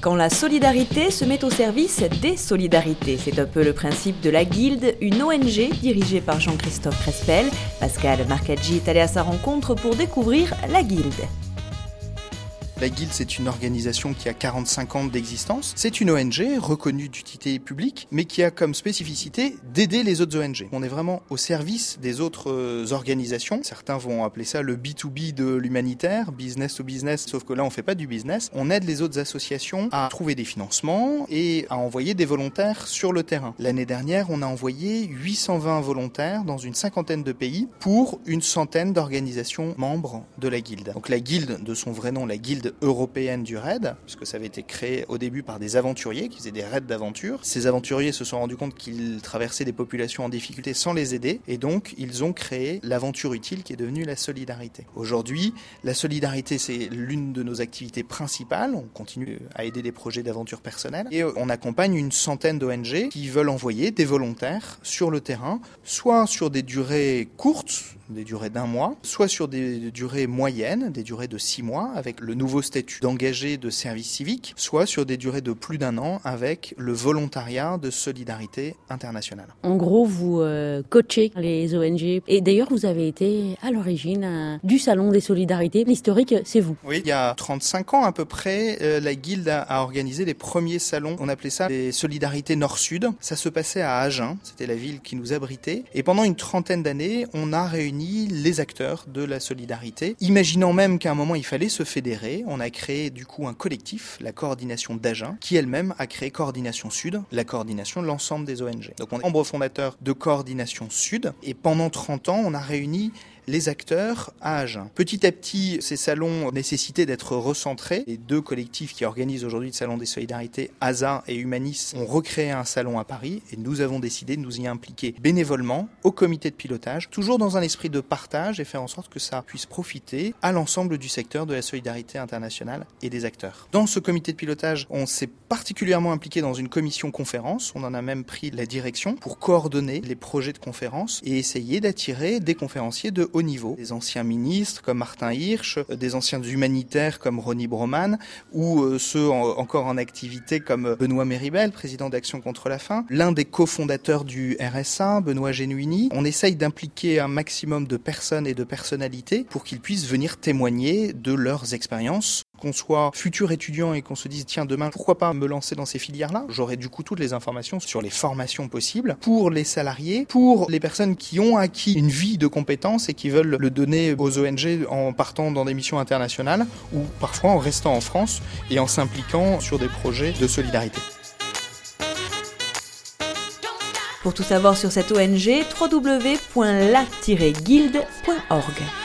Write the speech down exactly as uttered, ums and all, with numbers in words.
Quand la solidarité se met au service des solidarités, c'est un peu le principe de la Guilde, une O N G dirigée par Jean-Christophe Crespel. Pascal Marcaggi est allé à sa rencontre pour découvrir la Guilde. La Guilde, c'est une organisation qui a quarante-cinq ans d'existence. C'est une O N G reconnue d'utilité publique, mais qui a comme spécificité d'aider les autres O N G. On est vraiment au service des autres euh, organisations. Certains vont appeler ça le B deux B de l'humanitaire, business to business, sauf que là, on fait pas du business. On aide les autres associations à trouver des financements et à envoyer des volontaires sur le terrain. L'année dernière, on a envoyé huit cent vingt volontaires dans une cinquantaine de pays pour une centaine d'organisations membres de la Guilde. Donc la Guilde, de son vrai nom, la Guilde européenne du raid, puisque ça avait été créé au début par des aventuriers qui faisaient des raids d'aventure. Ces aventuriers se sont rendus compte qu'ils traversaient des populations en difficulté sans les aider, et donc ils ont créé l'aventure utile qui est devenue la solidarité. Aujourd'hui, la solidarité, c'est l'une de nos activités principales. On continue à aider des projets d'aventure personnelle et on accompagne une centaine d'O N G qui veulent envoyer des volontaires sur le terrain, soit sur des durées courtes, des durées d'un mois, soit sur des durées moyennes, des durées de six mois, avec le nouveau statut d'engagé de service civique, soit sur des durées de plus d'un an avec le volontariat de solidarité internationale. En gros, vous euh, coachez les O N G et d'ailleurs vous avez été à l'origine euh, du Salon des Solidarités. L'historique, c'est vous. Oui, il y a trente-cinq ans à peu près, euh, la Guilde a, a organisé les premiers salons, on appelait ça les Solidarités Nord-Sud. Ça se passait à Agen, c'était la ville qui nous abritait. Et pendant une trentaine d'années, on a réuni les acteurs de la solidarité, imaginant même qu'à un moment il fallait se fédérer. On a créé du coup un collectif, la coordination d'Agen, qui elle-même a créé Coordination Sud, la coordination de l'ensemble des O N G. Donc on est membre fondateur de Coordination Sud et pendant trente ans on a réuni les acteurs à Agen. Petit à petit, ces salons nécessitaient d'être recentrés. Les deux collectifs qui organisent aujourd'hui le Salon des Solidarités, A S A et Humanis, ont recréé un salon à Paris et nous avons décidé de nous y impliquer bénévolement au comité de pilotage, toujours dans un esprit de partage et faire en sorte que ça puisse profiter à l'ensemble du secteur de la solidarité internationale et des acteurs. Dans ce comité de pilotage, on s'est particulièrement impliqué dans une commission conférence. On en a même pris la direction pour coordonner les projets de conférence et essayer d'attirer des conférenciers de haut niveau. Des anciens ministres comme Martin Hirsch, des anciens humanitaires comme Ronnie Broman ou euh, ceux en, encore en activité comme Benoît Méribel, président d'Action contre la faim, l'un des cofondateurs du R S A, Benoît Genuini. On essaye d'impliquer un maximum de personnes et de personnalités pour qu'ils puissent venir témoigner de leurs expériences. Qu'on soit futur étudiant et qu'on se dise tiens demain pourquoi pas me lancer dans ces filières-là, j'aurai du coup toutes les informations sur les formations possibles pour les salariés, pour les personnes qui ont acquis une vie de compétences et qui veulent le donner aux O N G en partant dans des missions internationales ou parfois en restant en France et en s'impliquant sur des projets de solidarité. Pour tout savoir sur cette O N G, w w w point la tiret guilde point org.